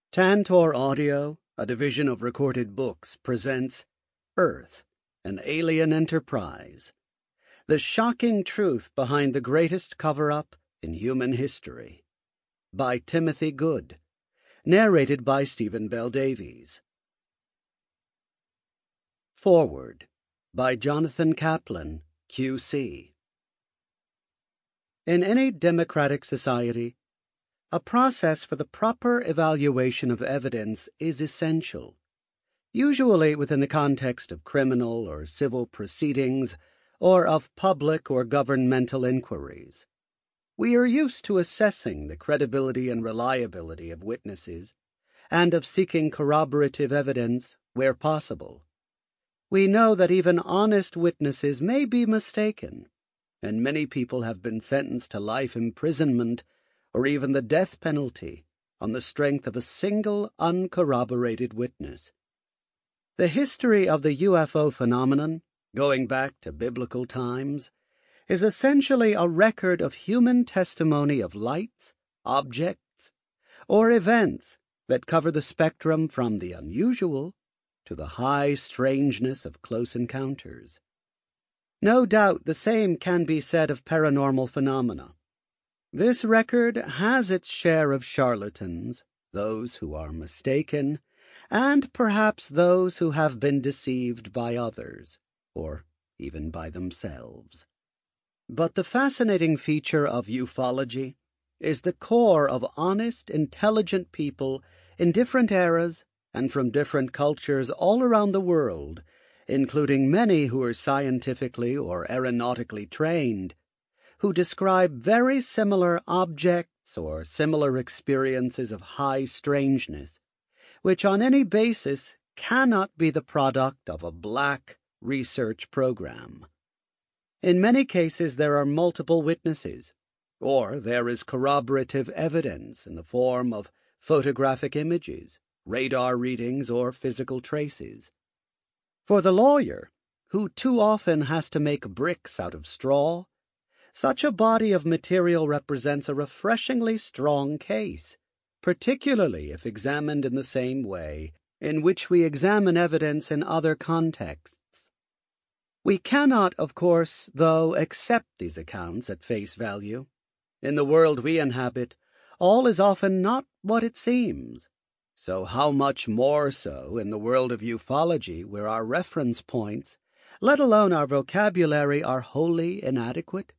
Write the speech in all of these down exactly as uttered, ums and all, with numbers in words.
Tantor Audio, a division of Recorded Books, presents Earth, an Alien Enterprise. The Shocking Truth Behind the Greatest Cover-Up in Human History. By Timothy Good. Narrated by Stephen Bell Davies. Foreword by Jonathan Kaplan, Q C. In any democratic society, a process for the proper evaluation of evidence is essential, usually within the context of criminal or civil proceedings or of public or governmental inquiries. We are used to assessing the credibility and reliability of witnesses and of seeking corroborative evidence where possible. We know that even honest witnesses may be mistaken, and many people have been sentenced to life imprisonment or even the death penalty on the strength of a single uncorroborated witness. The history of the U F O phenomenon, going back to biblical times, is essentially a record of human testimony of lights, objects, or events that cover the spectrum from the unusual to the high strangeness of close encounters. No doubt the same can be said of paranormal phenomena. This record has its share of charlatans, those who are mistaken, and perhaps those who have been deceived by others, or even by themselves. But the fascinating feature of ufology is the core of honest, intelligent people in different eras and from different cultures all around the world, including many who are scientifically or aeronautically trained, who describe very similar objects or similar experiences of high strangeness, which on any basis cannot be the product of a black research program. In many cases there are multiple witnesses, or there is corroborative evidence in the form of photographic images, radar readings, or physical traces. For the lawyer, who too often has to make bricks out of straw, such a body of material represents a refreshingly strong case, particularly if examined in the same way in which we examine evidence in other contexts. We cannot, of course, though, accept these accounts at face value. In the world we inhabit, all is often not what it seems. So how much more so in the world of ufology, where our reference points, let alone our vocabulary, are wholly inadequate?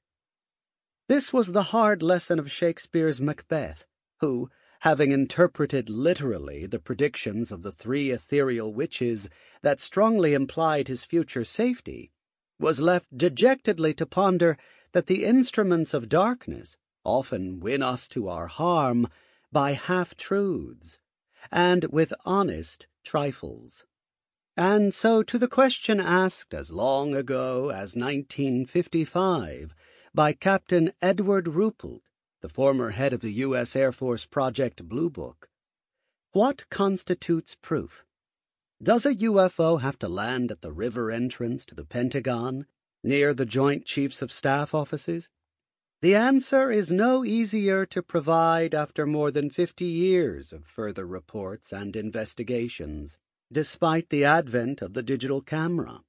This was the hard lesson of Shakespeare's Macbeth, who, having interpreted literally the predictions of the three ethereal witches that strongly implied his future safety, was left dejectedly to ponder that the instruments of darkness often win us to our harm by half-truths, and with honest trifles. And so to the question asked as long ago as nineteen fifty-five by Captain Edward Ruppelt, the former head of the U S Air Force Project Blue Book, what constitutes proof? Does a U F O have to land at the river entrance to the Pentagon, near the Joint Chiefs of Staff offices? The answer is no easier to provide after more than fifty years of further reports and investigations, despite the advent of the digital camera.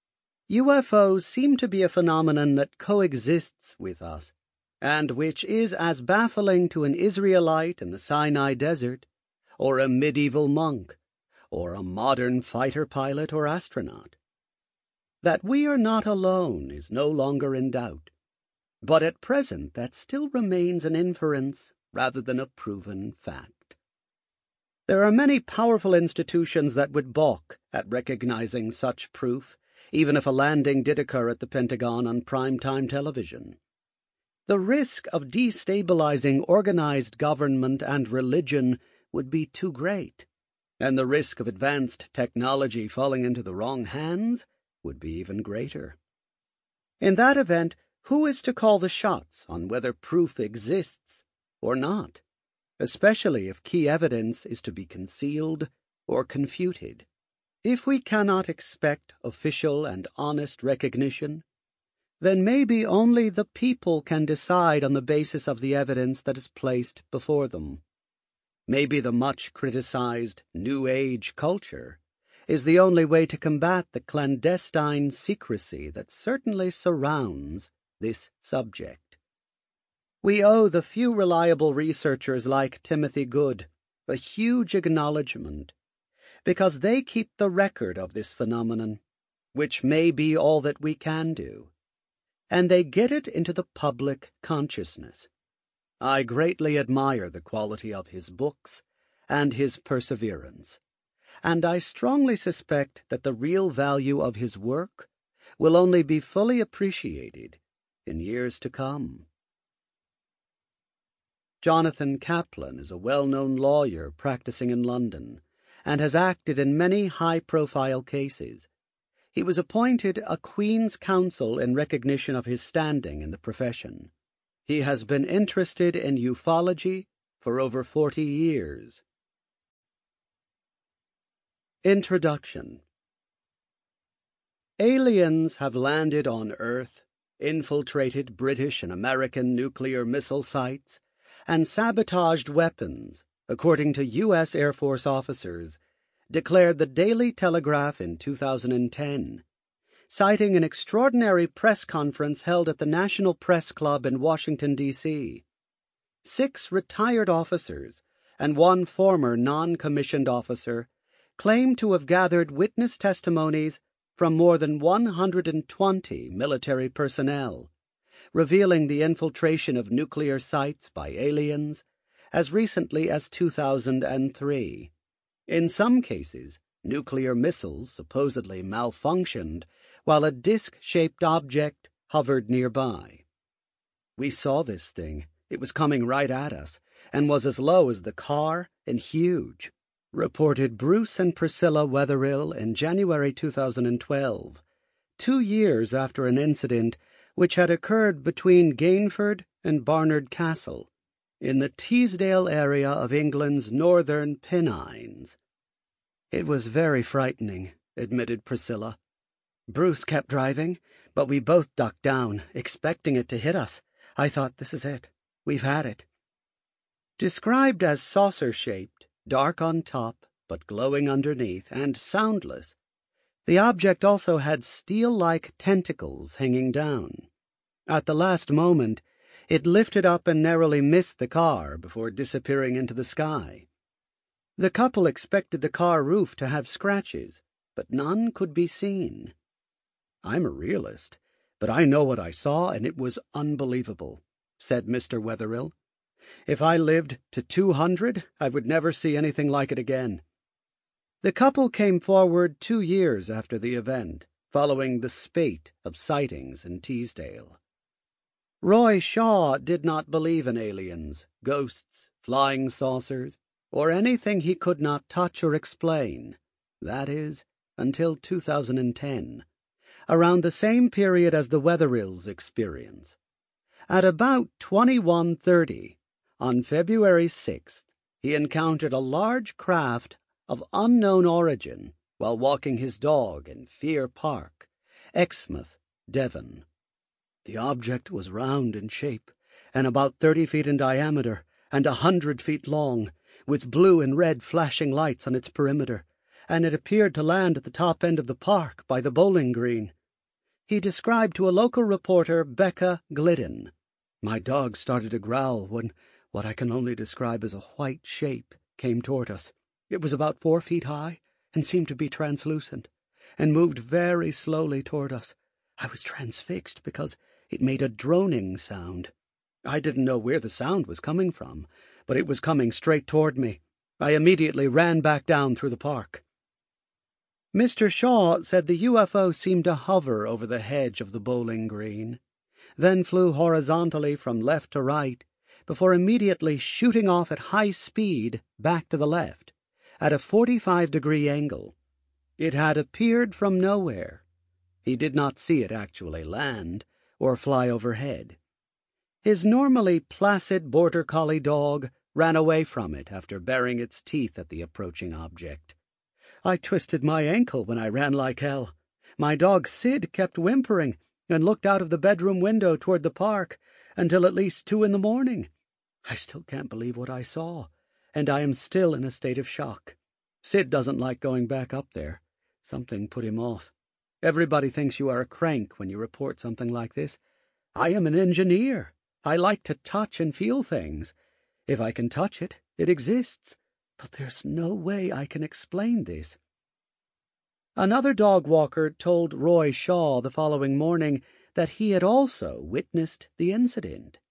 U F Os seem to be a phenomenon that coexists with us, and which is as baffling to an Israelite in the Sinai Desert, or a medieval monk, or a modern fighter pilot or astronaut. That we are not alone is no longer in doubt, but at present that still remains an inference rather than a proven fact. There are many powerful institutions that would balk at recognizing such proof, even if a landing did occur at the Pentagon on prime-time television. The risk of destabilizing organized government and religion would be too great, and the risk of advanced technology falling into the wrong hands would be even greater. In that event, who is to call the shots on whether proof exists or not, especially if key evidence is to be concealed or confuted? If we cannot expect official and honest recognition, then maybe only the people can decide on the basis of the evidence that is placed before them. maybe the much criticized New Age culture, is the only way to combat the clandestine secrecy that certainly surrounds this subject. We owe the few reliable researchers like Timothy Good a huge acknowledgement, because they keep the record of this phenomenon, which may be all that we can do, and they get it into the public consciousness. I greatly admire the quality of his books and his perseverance, and I strongly suspect that the real value of his work will only be fully appreciated in years to come. Jonathan Kaplan is a well-known lawyer practicing in London and has acted in many high-profile cases. He was appointed a Queen's Counsel in recognition of his standing in the profession. He has been interested in ufology for over forty years. Introduction. Aliens have landed on Earth, infiltrated British and American nuclear missile sites, and sabotaged weapons, according to U S Air Force officers, declared the Daily Telegraph in two thousand ten, citing an extraordinary press conference held at the National Press Club in Washington, D C Six retired officers and one former non-commissioned officer claimed to have gathered witness testimonies from more than one hundred twenty military personnel, revealing the infiltration of nuclear sites by aliens as recently as two thousand three. In some cases, nuclear missiles supposedly malfunctioned while a disc-shaped object hovered nearby. We saw this thing. It was coming right at us, and was as low as the car and huge, reported Bruce and Priscilla Wetherill in January two thousand twelve, two years after an incident which had occurred between Gainford and Barnard Castle, in the Teesdale area of England's northern Pennines. It was very frightening, admitted Priscilla. Bruce kept driving, but we both ducked down, expecting it to hit us. I thought, this is it. We've had it. Described as saucer-shaped, dark on top, but glowing underneath, and soundless, the object also had steel-like tentacles hanging down. At the last moment, it lifted up and narrowly missed the car before disappearing into the sky. The couple expected the car roof to have scratches, but none could be seen. I'm a realist, but I know what I saw, and it was unbelievable, said Mister Wetherill. If I lived to two hundred, I would never see anything like it again. The couple came forward two years after the event, following the spate of sightings in Teesdale. Roy Shaw did not believe in aliens, ghosts, flying saucers, or anything he could not touch or explain, that is, until two thousand ten, around the same period as the Wetherills' experience. At about twenty-one thirty, on February sixth, he encountered a large craft of unknown origin while walking his dog in Fear Park, Exmouth, Devon. The object was round in shape, and about thirty feet in diameter, and a hundred feet long, with blue and red flashing lights on its perimeter, and it appeared to land at the top end of the park by the bowling green. He described to a local reporter, Becca Glidden. My dog started to growl when what I can only describe as a white shape came toward us. It was about four feet high, and seemed to be translucent, and moved very slowly toward us. I was transfixed because it made a droning sound. I didn't know where the sound was coming from, but it was coming straight toward me. I immediately ran back down through the park. Mister Shaw said the U F O seemed to hover over the hedge of the bowling green, then flew horizontally from left to right, before immediately shooting off at high speed back to the left, at a forty-five degree angle. It had appeared from nowhere. He did not see it actually land or fly overhead. His normally placid border collie dog ran away from it after baring its teeth at the approaching object. I twisted my ankle when I ran like hell. My dog Sid kept whimpering and looked out of the bedroom window toward the park until at least two in the morning. I still can't believe what I saw, and I am still in a state of shock. Sid doesn't like going back up there. Something put him off. Everybody thinks you are a crank when you report something like this. I am an engineer. I like to touch and feel things. If I can touch it, it exists. But there's no way I can explain this." Another dog walker told Roy Shaw the following morning that he had also witnessed the incident.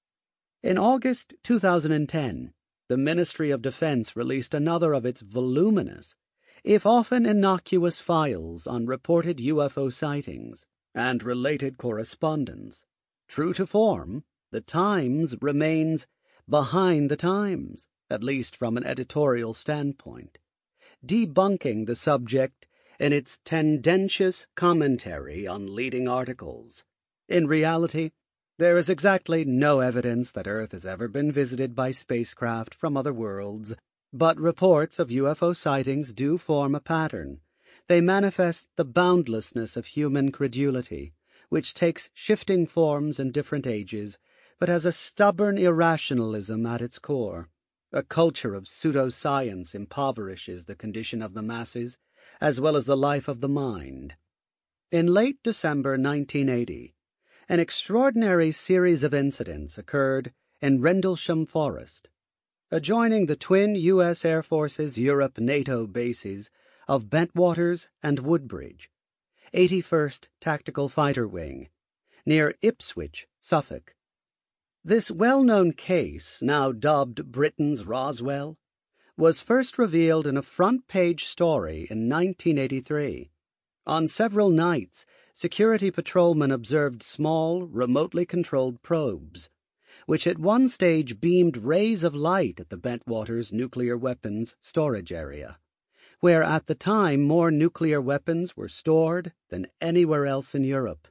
In August two thousand ten, the Ministry of Defense released another of its voluminous, if often innocuous, files on reported U F O sightings and related correspondence. True to form, the Times remains behind the times, at least from an editorial standpoint, debunking the subject in its tendentious commentary on leading articles. In reality, there is exactly no evidence that Earth has ever been visited by spacecraft from other worlds, but reports of U F O sightings do form a pattern. They manifest the boundlessness of human credulity, which takes shifting forms in different ages, but has a stubborn irrationalism at its core. A culture of pseudoscience impoverishes the condition of the masses, as well as the life of the mind. In late December nineteen eighty, an extraordinary series of incidents occurred in Rendlesham Forest, adjoining the twin U S Air Force's Europe NATO bases of Bentwaters and Woodbridge, eighty-first Tactical Fighter Wing, near Ipswich, Suffolk. This well-known case, now dubbed Britain's Roswell, was first revealed in a front-page story in nineteen eighty-three. On several nights, security patrolmen observed small, remotely controlled probes, which at one stage beamed rays of light at the Bentwaters nuclear weapons storage area, where at the time more nuclear weapons were stored than anywhere else in Europe.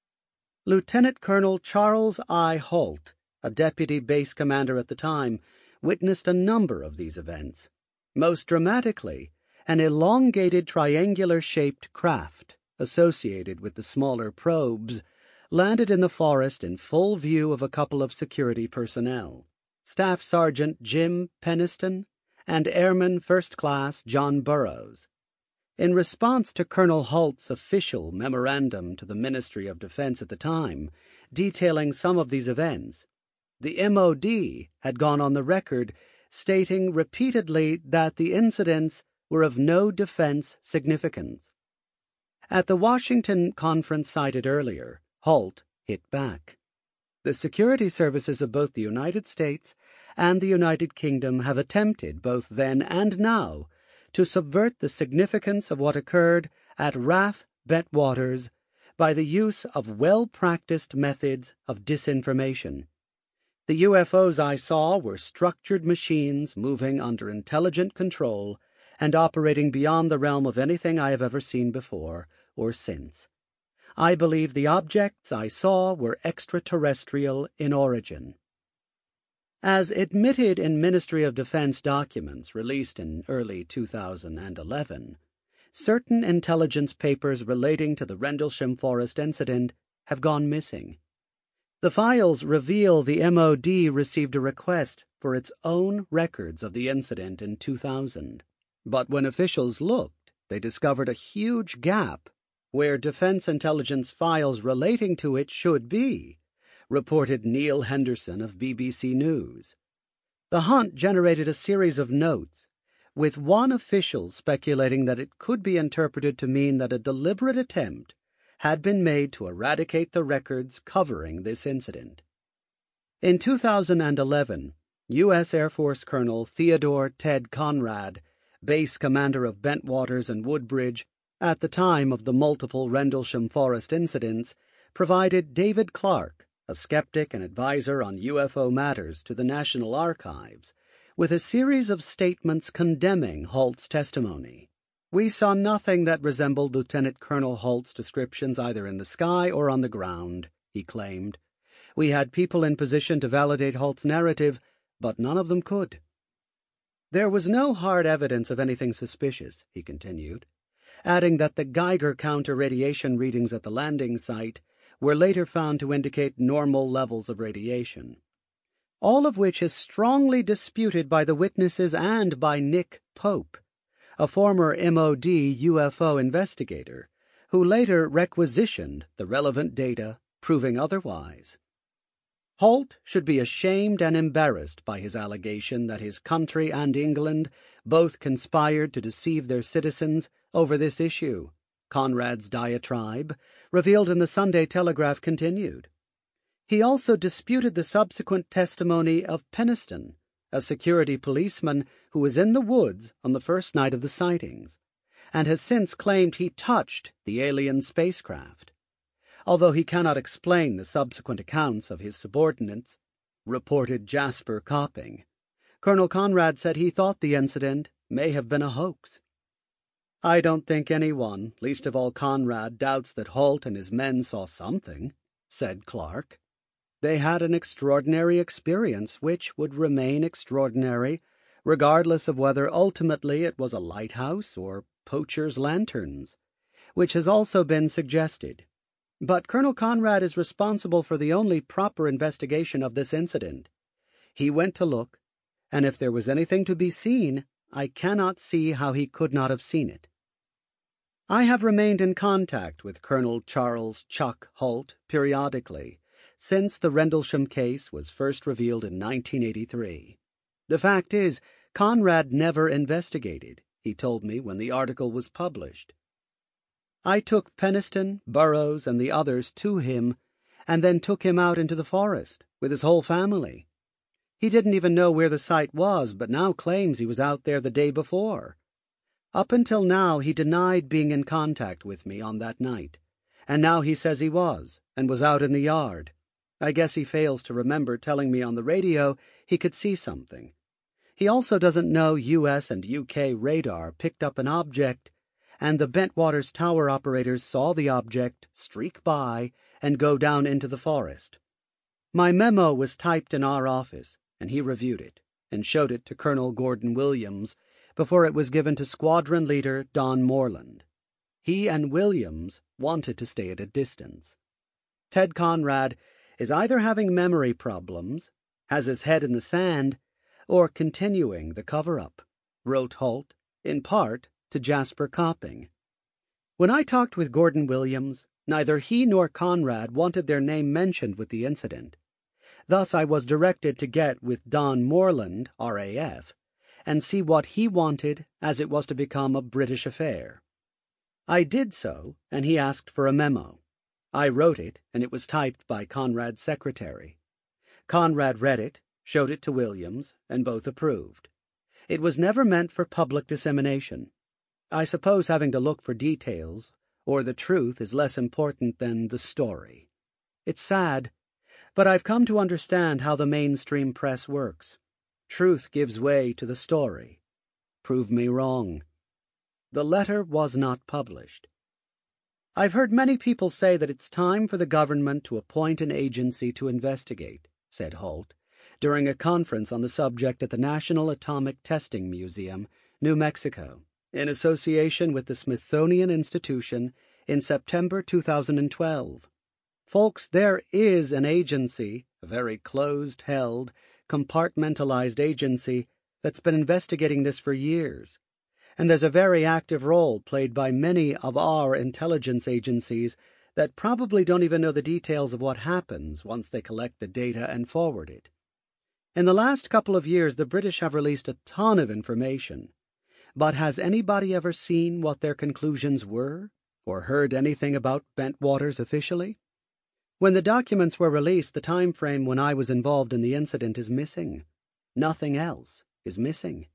Lieutenant Colonel Charles I. Holt, a deputy base commander at the time, witnessed a number of these events. Most dramatically, an elongated triangular-shaped craft, associated with the smaller probes, landed in the forest in full view of a couple of security personnel, Staff Sergeant Jim Peniston and Airman First Class John Burroughs. In response to Colonel Holt's official memorandum to the Ministry of Defense at the time, detailing some of these events, the M O D had gone on the record stating repeatedly that the incidents were of no defense significance. At the Washington conference cited earlier, Holt hit back. The security services of both the United States and the United Kingdom have attempted, both then and now, to subvert the significance of what occurred at R A F Bentwaters by the use of well-practiced methods of disinformation. The U F Os I saw were structured machines moving under intelligent control and operating beyond the realm of anything I have ever seen before or since. I believe the objects I saw were extraterrestrial in origin. As admitted in Ministry of Defense documents released in early two thousand eleven, certain intelligence papers relating to the Rendlesham Forest incident have gone missing. The files reveal the M O D received a request for its own records of the incident in two thousand, but when officials looked, they discovered a huge gap where defense intelligence files relating to it should be, reported Neil Henderson of B B C News. The hunt generated a series of notes, with one official speculating that it could be interpreted to mean that a deliberate attempt had been made to eradicate the records covering this incident. In two thousand eleven, U S Air Force Colonel Theodore Ted Conrad, base commander of Bentwaters and Woodbridge, at the time of the multiple Rendlesham Forest incidents, provided David Clark, a skeptic and advisor on U F O matters to the National Archives, with a series of statements condemning Holt's testimony. We saw nothing that resembled Lieutenant Colonel Holt's descriptions either in the sky or on the ground, he claimed. We had people in position to validate Holt's narrative, but none of them could. There was no hard evidence of anything suspicious, he continued, adding that the Geiger counter radiation readings at the landing site were later found to indicate normal levels of radiation. all of which is strongly disputed by the witnesses and by Nick Pope, a former M O D U F O investigator, who later requisitioned the relevant data, proving otherwise. Holt should be ashamed and embarrassed by his allegation that his country and England both conspired to deceive their citizens over this issue. Conrad's diatribe, revealed in the Sunday Telegraph, continued. He also disputed the subsequent testimony of Peniston, a security policeman who was in the woods on the first night of the sightings, and has since claimed he touched the alien spacecraft. Although he cannot explain the subsequent accounts of his subordinates, reported Jasper Copping, Colonel Conrad said he thought the incident may have been a hoax. I don't think anyone, least of all Conrad, doubts that Holt and his men saw something, said Clark. They had an extraordinary experience which would remain extraordinary, regardless of whether ultimately it was a lighthouse or poachers' lanterns, which has also been suggested. But Colonel Conrad is responsible for the only proper investigation of this incident. He went to look, and if there was anything to be seen, I cannot see how he could not have seen it. I have remained in contact with Colonel Charles Chuck Holt periodically since the Rendlesham case was first revealed in nineteen eighty-three. The fact is, Conrad never investigated, he told me when the article was published. I took Peniston, Burroughs, and the others to him, and then took him out into the forest with his whole family. He didn't even know where the site was, but now claims he was out there the day before. Up until now, he denied being in contact with me on that night, and now he says he was, and was out in the yard. I guess he fails to remember telling me on the radio he could see something. He also doesn't know U S and U K radar picked up an object, and the Bentwaters Tower operators saw the object streak by and go down into the forest. My memo was typed in our office, and he reviewed it and showed it to Colonel Gordon Williams before it was given to Squadron Leader Don Moreland. He and Williams wanted to stay at a distance. Ted Conrad is either having memory problems, has his head in the sand, or continuing the cover-up, wrote Holt, in part to Jasper Copping. When I talked with Gordon Williams, neither he nor Conrad wanted their name mentioned with the incident. Thus I was directed to get with Don Moreland, R A F, and see what he wanted, as it was to become a British affair. I did so, and he asked for a memo. I wrote it, and it was typed by Conrad's secretary. Conrad read it, showed it to Williams, and both approved. It was never meant for public dissemination. I suppose having to look for details, or the truth, is less important than the story. It's sad, but I've come to understand how the mainstream press works. Truth gives way to the story. Prove me wrong. The letter was not published. I've heard many people say that it's time for the government to appoint an agency to investigate, said Holt, during a conference on the subject at the National Atomic Testing Museum, New Mexico, in association with the Smithsonian Institution in September two thousand twelve. Folks, there is an agency, a very closed-held, compartmentalized agency, that's been investigating this for years. And there's a very active role played by many of our intelligence agencies that probably don't even know the details of what happens once they collect the data and forward it. In the last couple of years, the British have released a ton of information. But has anybody ever seen what their conclusions were, or heard anything about Bentwaters officially? When the documents were released, the time frame when I was involved in the incident is missing. Nothing else is missing.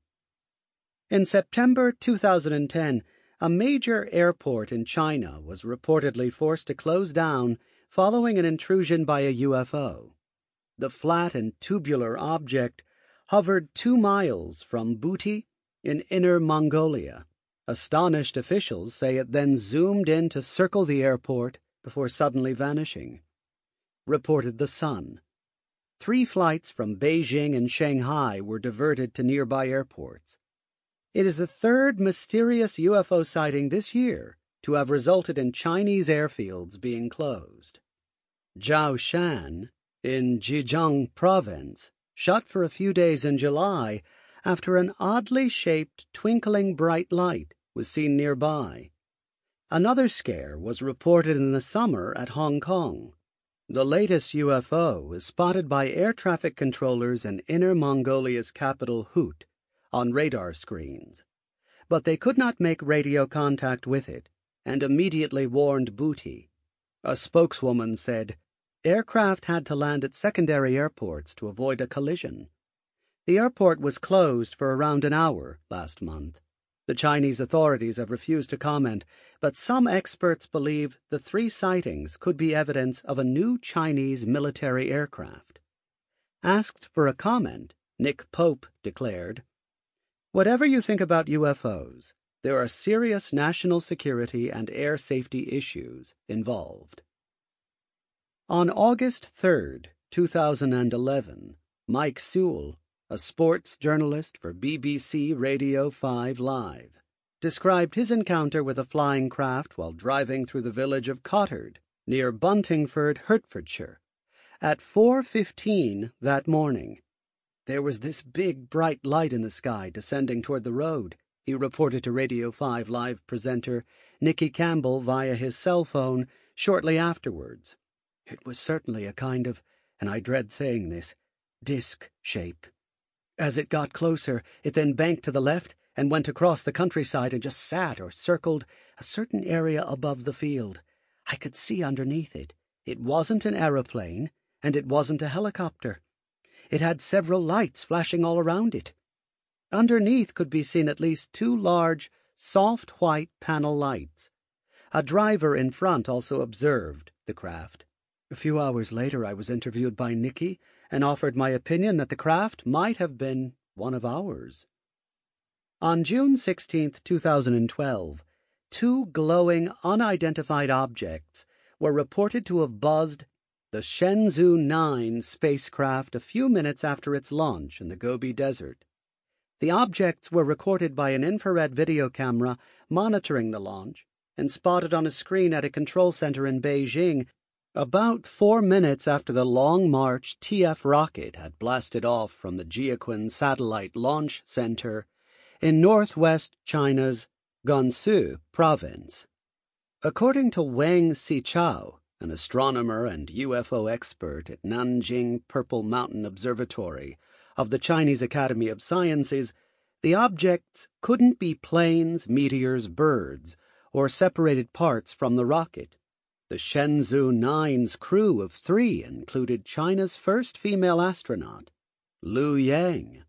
In September two thousand ten, a major airport in China was reportedly forced to close down following an intrusion by a U F O. The flat and tubular object hovered two miles from Buti in Inner Mongolia. Astonished officials say it then zoomed in to circle the airport before suddenly vanishing. Reported The Sun. Three flights from Beijing and Shanghai were diverted to nearby airports. It is the third mysterious U F O sighting this year to have resulted in Chinese airfields being closed. Zhao Shan, in Zhejiang Province, shut for a few days in July after an oddly shaped, twinkling bright light was seen nearby. Another scare was reported in the summer at Hong Kong. The latest U F O was spotted by air traffic controllers in Inner Mongolia's capital Hut on radar screens. But they could not make radio contact with it and immediately warned Booty. A spokeswoman said, aircraft had to land at secondary airports to avoid a collision. The airport was closed for around an hour last month. The Chinese authorities have refused to comment, but some experts believe the three sightings could be evidence of a new Chinese military aircraft. Asked for a comment, Nick Pope declared, "Whatever you think about U F Os, there are serious national security and air safety issues involved." On August third, two thousand eleven, Mike Sewell, a sports journalist for B B C Radio five Live, described his encounter with a flying craft while driving through the village of Cottard, near Buntingford, Hertfordshire, at four fifteen that morning. "There was this big, bright light in the sky descending toward the road," he reported to Radio five Live presenter Nicky Campbell via his cell phone shortly afterwards. "It was certainly a kind of, and I dread saying this, disc shape. As it got closer, it then banked to the left and went across the countryside and just sat or circled a certain area above the field. I could see underneath it. It wasn't an aeroplane, and it wasn't a helicopter. It had several lights flashing all around it. Underneath could be seen at least two large, soft white panel lights. A driver in front also observed the craft. A few hours later I was interviewed by Nicky and offered my opinion that the craft might have been one of ours." On June sixteenth, two thousand twelve, two glowing, unidentified objects were reported to have buzzed the Shenzhou nine spacecraft a few minutes after its launch in the Gobi Desert. The objects were recorded by an infrared video camera monitoring the launch and spotted on a screen at a control center in Beijing about four minutes after the Long March T F rocket had blasted off from the Jiuquan Satellite Launch Center in northwest China's Gansu province. According to Wang Xichao, an astronomer and U F O expert at Nanjing Purple Mountain Observatory of the Chinese Academy of Sciences, the objects couldn't be planes, meteors, birds, or separated parts from the rocket. The Shenzhou nine's crew of three included China's first female astronaut, Lu Yang.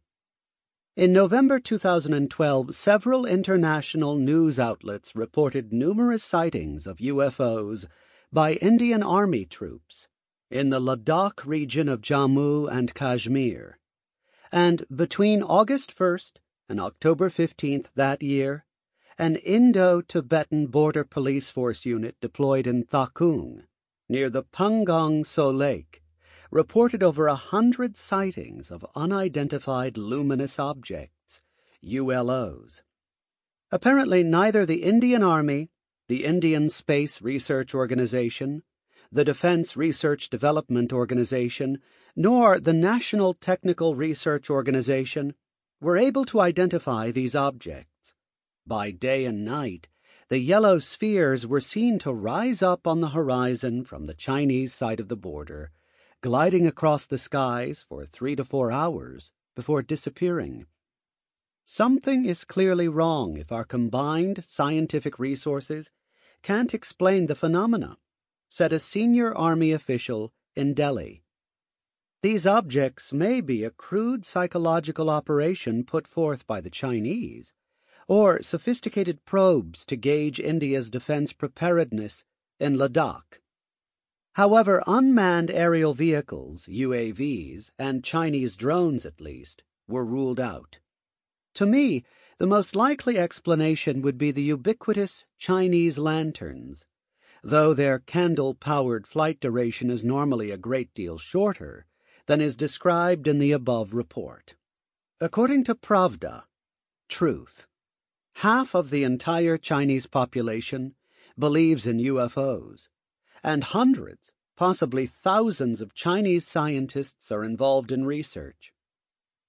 In November two thousand twelve, several international news outlets reported numerous sightings of U F Os by Indian Army troops in the Ladakh region of Jammu and Kashmir. And between August first and October fifteenth that year, an Indo-Tibetan Border Police Force unit deployed in Thakung, near the Pangong Tso Lake, reported over a hundred sightings of unidentified luminous objects, U L Os. Apparently neither the Indian Army, the Indian Space Research Organization, the Defense Research Development Organization, nor the National Technical Research Organization were able to identify these objects. By day and night, the yellow spheres were seen to rise up on the horizon from the Chinese side of the border, gliding across the skies for three to four hours before disappearing. Something is clearly wrong if our combined scientific resources can't explain the phenomena, said a senior Army official in Delhi. These objects may be a crude psychological operation put forth by the Chinese, or sophisticated probes to gauge India's defense preparedness in Ladakh. However, unmanned aerial vehicles, U A Vs, and Chinese drones, at least, were ruled out. To me, the most likely explanation would be the ubiquitous Chinese lanterns. Though their candle-powered flight duration is normally a great deal shorter than is described in the above report. According to Pravda, Truth, half of the entire Chinese population believes in U F Os, and hundreds, possibly thousands of Chinese scientists are involved in research.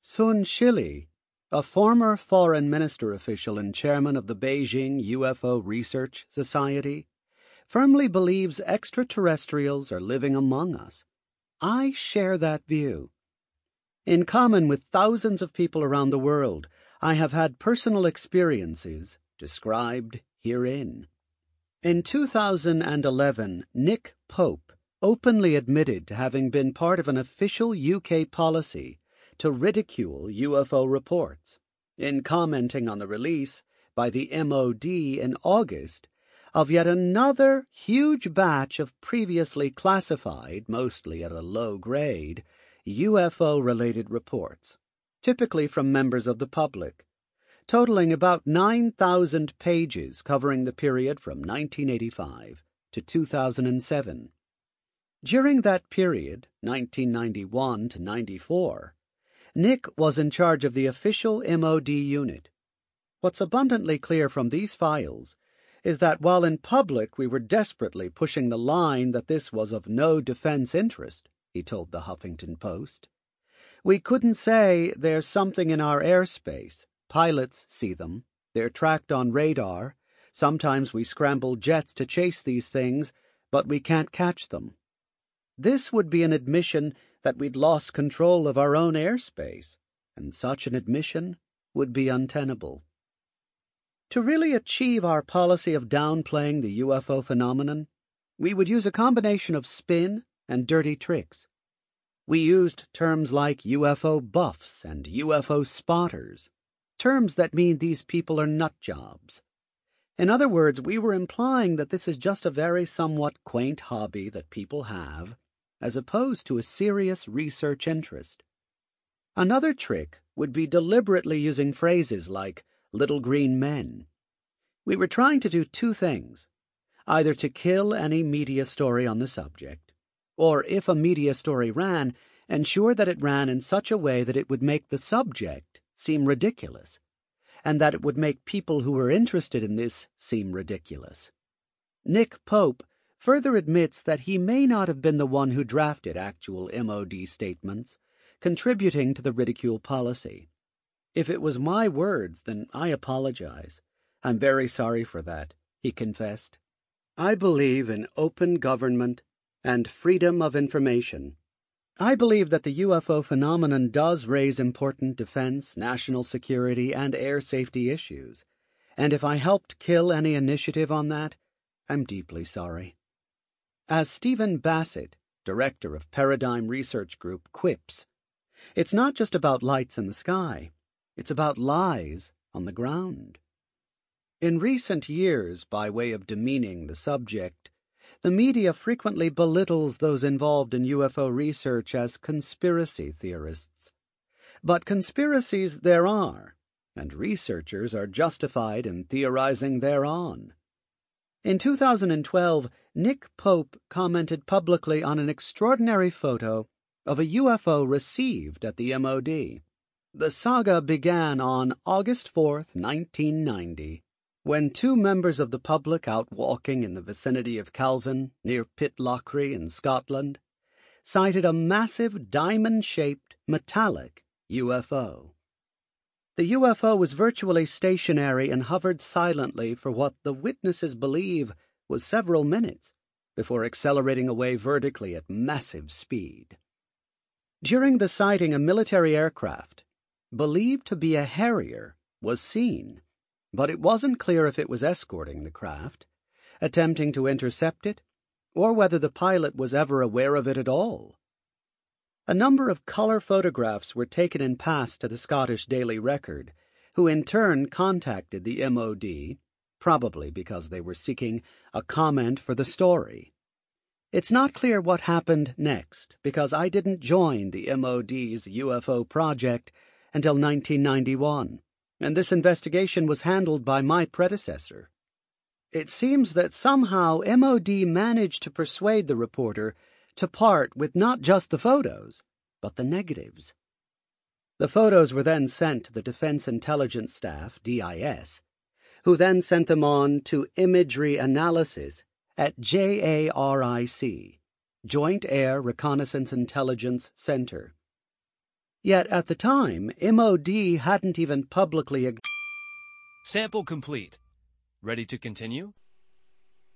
Sun Shili, a former foreign minister official and chairman of the Beijing U F O Research Society, firmly believes extraterrestrials are living among us. I share that view. In common with thousands of people around the world, I have had personal experiences described herein. In two thousand eleven, Nick Pope openly admitted to having been part of an official U K policy to ridicule U F O reports, in commenting on the release by the M O D in August of yet another huge batch of previously classified, mostly at a low grade, U F O-related reports, typically from members of the public, totaling about nine thousand pages covering the period from nineteen eighty-five to two thousand seven. During that period, nineteen ninety-one to ninety-four, Nick was in charge of the official M O D unit. What's abundantly clear from these files is that while in public we were desperately pushing the line that this was of no defense interest, he told the Huffington Post, we couldn't say there's something in our airspace. Pilots see them. They're tracked on radar. Sometimes we scramble jets to chase these things, but we can't catch them. This would be an admission that we'd lost control of our own airspace, and such an admission would be untenable. To really achieve our policy of downplaying the U F O phenomenon, we would use a combination of spin and dirty tricks. We used terms like U F O buffs and U F O spotters, terms that mean these people are nut jobs. In other words, we were implying that this is just a very somewhat quaint hobby that people have, as opposed to a serious research interest. Another trick would be deliberately using phrases like little green men. We were trying to do two things, either to kill any media story on the subject, or if a media story ran, ensure that it ran in such a way that it would make the subject seem ridiculous, and that it would make people who were interested in this seem ridiculous. Nick Pope further admits that he may not have been the one who drafted actual M O D statements, contributing to the ridicule policy. If it was my words, then I apologize. I'm very sorry for that, he confessed. I believe in open government and freedom of information. I believe that the U F O phenomenon does raise important defense, national security, and air safety issues, and if I helped kill any initiative on that, I'm deeply sorry. As Stephen Bassett, director of Paradigm Research Group, quips, it's not just about lights in the sky, it's about lies on the ground. In recent years, by way of demeaning the subject, the media frequently belittles those involved in U F O research as conspiracy theorists. But conspiracies there are, and researchers are justified in theorizing thereon. In two thousand twelve, Nick Pope commented publicly on an extraordinary photo of a U F O received at the M O D. The saga began on August fourth, nineteen ninety, when two members of the public out walking in the vicinity of Calvin, near Pitlochry in Scotland, sighted a massive diamond-shaped, metallic U F O. The U F O was virtually stationary and hovered silently for what the witnesses believe was several minutes, before accelerating away vertically at massive speed. During the sighting, a military aircraft, believed to be a Harrier, was seen, but it wasn't clear if it was escorting the craft, attempting to intercept it, or whether the pilot was ever aware of it at all. A number of color photographs were taken and passed to the Scottish Daily Record, who in turn contacted the M O D, probably because they were seeking a comment for the story. It's not clear what happened next, because I didn't join the M O D's U F O project until nineteen ninety-one, and this investigation was handled by my predecessor. It seems that somehow M O D managed to persuade the reporter to part with not just the photos, but the negatives. The photos were then sent to the Defense Intelligence Staff, D I S, who then sent them on to imagery analysis at J A R I C, Joint Air Reconnaissance Intelligence Center. Yet at the time, M O D hadn't even publicly... Sample complete. Ready to continue?